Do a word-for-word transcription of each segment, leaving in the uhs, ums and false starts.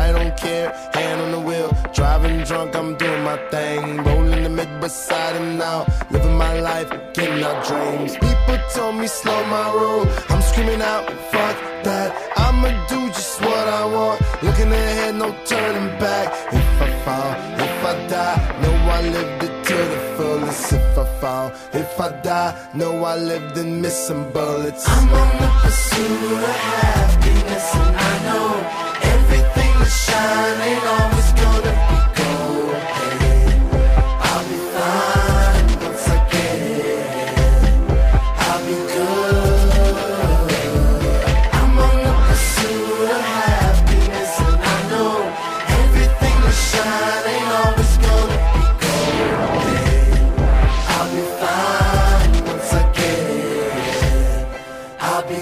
I don't care, hand on the wheel, driving drunk, I'm doing my thing, rolling the mid beside him now, living my life, getting our dreams. People told me slow my roll, I'm screaming out, fuck that, I'ma do just what I want, looking ahead, no turning back. If I fall, if I die, know I lived it to the fullest. If I fall, if I die, know I lived and missed some bullets. I'm on the pursuit of happiness, and I know everything that shine ain't always gonna be gold. Hey, I'll be fine once I get it. I'll be good. I'm on the pursuit of happiness, and I know everything that shine ain't always gonna be gold. Hey, I'll be fine once I get it. I'll be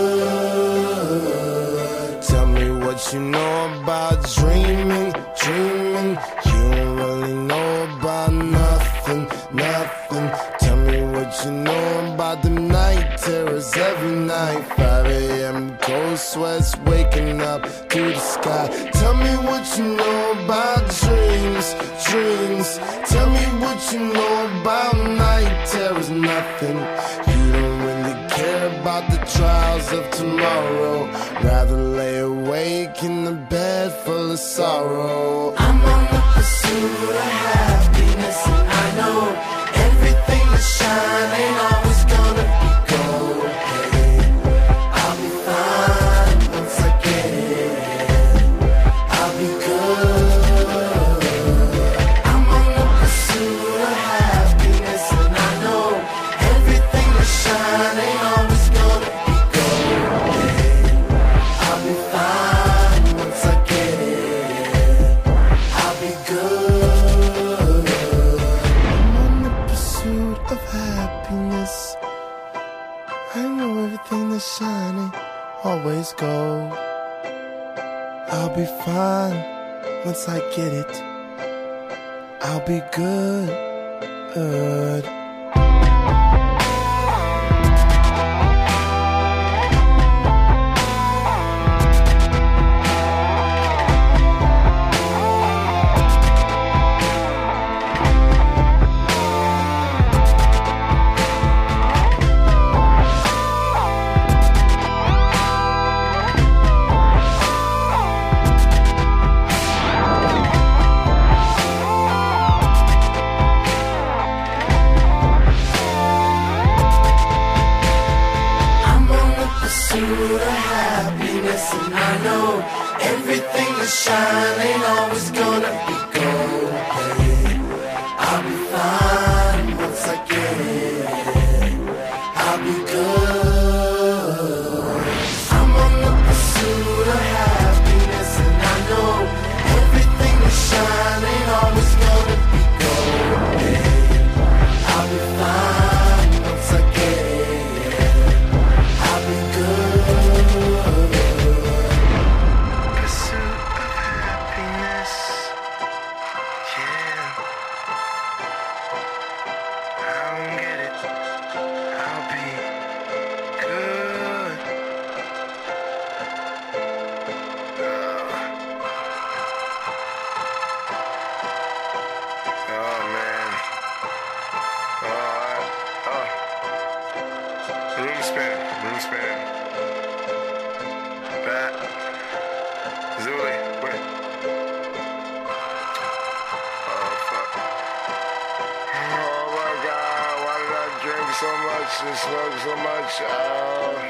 good. Tell me what you know about dreaming, dreaming. You don't really know about nothing, nothing. Tell me what you know about them night terrors every night. five a m cold sweats waking up to the sky. Tell me what you know about dreams, dreams. Tell me what you know about night terrors, nothing. You don't really care about the trials of tomorrow, rather lay awake in the bed full of sorrow. I'm on the pursuit of happiness, and I know everything that shine ain't always gonna be gold. Hey, I'll be fine once I get it. I'll be good. I'm on the pursuit of happiness, and I know everything that shine ain't always gonna be gold. Hey, I'll be fine once I get it. I'll be good. I'm on the pursuit of happiness. I know everything that's shining always gold. I'll be fine once I get it. I'll be good, good. I'm on the pursuit of happiness, and I know everything that shine ain't always gonna be gold. Hey, I'll be fine once I get it. I'll be good. I'm on the pursuit of happiness, and I know everything that shine ain't always gonna be gold. Hey, I'll be fine once I get it. I'll be good. Pursuit of happiness, yeah. I don't get it. I'll be good. Oh man. Oh, oh. Room spinning, room spinning. Bat. Zuli, wait. Oh fuck. Oh my god, why did I drink so much and smoke so much? Oh.